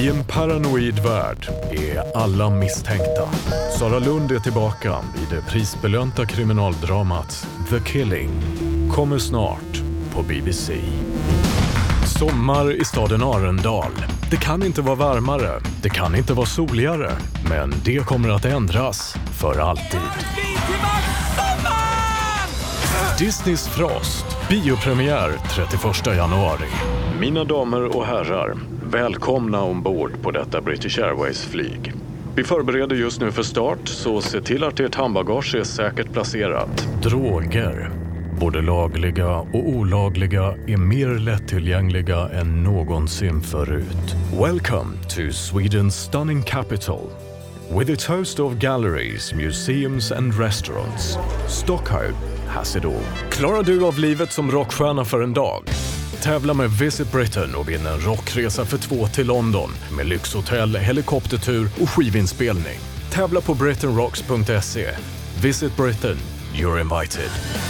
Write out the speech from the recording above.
I en paranoid värld är alla misstänkta. Sara Lund är tillbaka i det prisbelönta kriminaldramat The Killing. Kommer snart på BBC. Sommar i staden Arendal. Det kan inte vara varmare, det kan inte vara soligare, men det kommer att ändras för alltid. Disneys Frost, biopremiär 31 januari. Mina damer och herrar, välkomna ombord på detta British Airways-flyg. Vi förbereder just nu för start, så se till att ert handbagage är säkert placerat. Droger, både lagliga och olagliga, är mer lättillgängliga än någonsin förut. Welcome to Sweden's stunning capital. With its host of galleries, museums and restaurants, Stockholm has it all. Klarar du av livet som rockstjärna för en dag? Tävla med Visit Britain och vinna en rockresa för 2 till London med lyxhotell, helikoptertur och skivinspelning. Tävla på britain.rocks.se. Visit Britain, you're invited.